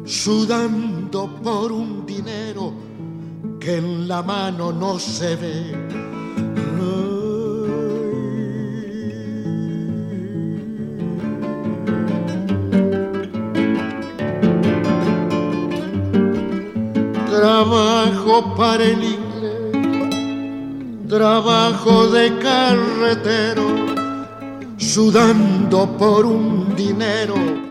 sudando por un dinero que en la mano no se ve. Trabajo para el inglés, trabajo de carretero, sudando por un dinero